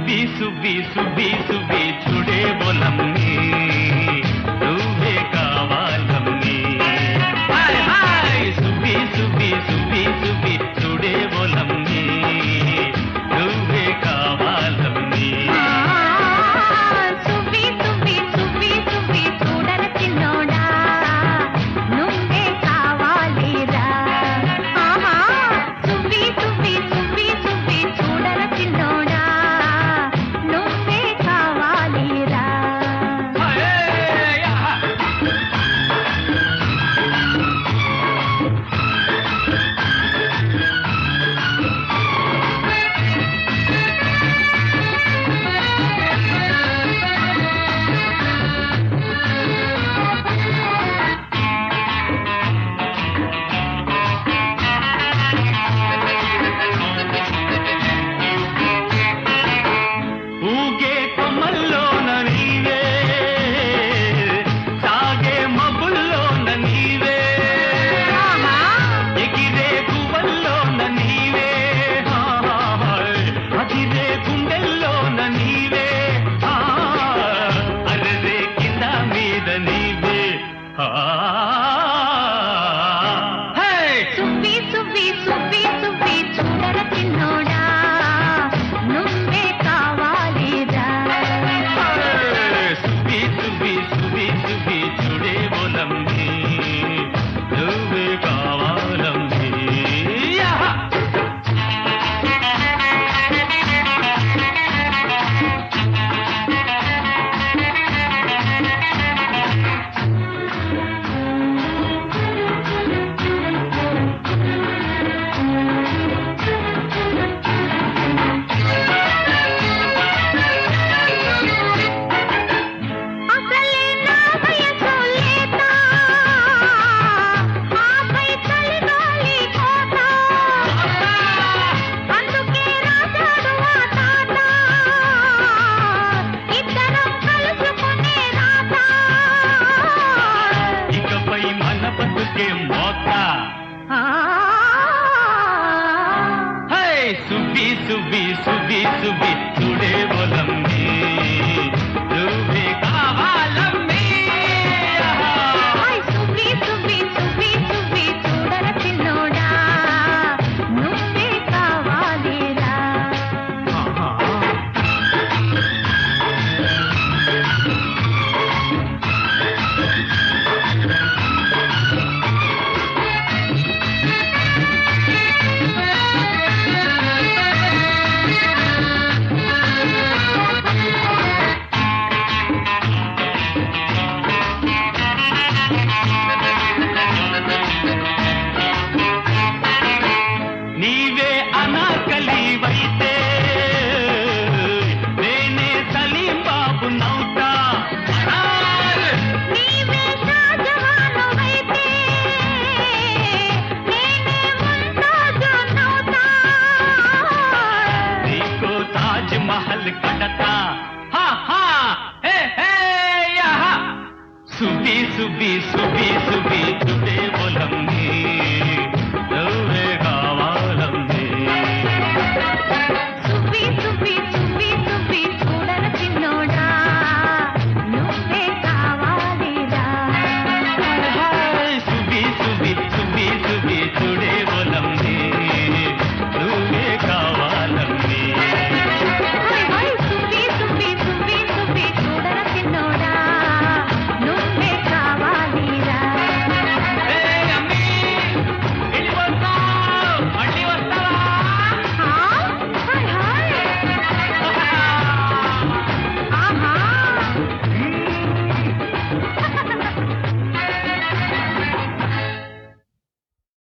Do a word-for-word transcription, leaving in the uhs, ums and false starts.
సుబ్బి సుబ్బి సుబ్బి సుబ్బి చూడే బోలమ్మి నువ్వే కావాలమ్మి హాయ్ హాయ్ సుబ్బి సుబ్బి సుబ్బి సుబ్బి చూడే బోలమ్మి నువ్వే కావాలమ్మి సుబ్బి సుబ్బి సుబ్బి సుబ్బి చూడర చిన్నోడా నువ్వే కావాలిరా ఆహా సుబ్బి సుబ్బి సుబ్బి సుబ్బి చూడర చిన్నోడా నువ్వే కావాలిరా ఊగే కొమ్మల్లోన నీవే సాగే మబ్బుల్లోన నీవే ఎగిరే గువ్వల్లోన నీవే అదిరే గుండెల్లోన నీవే అరరే కింద మీద నీవే సుబ్బి సుబ్బి సుబ్బి సుబ్బి చూడర చిన్నోడా నువ్వే కావాలిరా సుబ్బి సుబ్బి సుబ్బి సుబ్బి చూడే బోలమ్మి నువ్వే కావాలమ్మి అసలే నా వయసు లేత ఆపై చలిగాలి కోత అందుకే రాశాడు ఆ తాత ఇద్దరం కలుసుకునే రాత ఇకపై మన బతుకే మోత హై సుబ్బి సుబ్బి సుబ్బి సుబ్బి చూడే బోలమ్మి నువ్వే కావాలమ్మి హాయ్ సుబ్బి సుబ్బి సుబ్బి సుబ్బి చూడర చిన్నోడా నువ్వే కావాలిరా నీవే అనాకలివైతే నేనే సలీం బాబు నౌతా నీవే షాజహానువైతే నేనే ముంతాజు నౌతా నీకో తాజ్ మహల్ కడతా హా హా హే హే యహా సుబ్బి సుబ్బి సుబ్బి సుబ్బి చూడే బోలమ్మి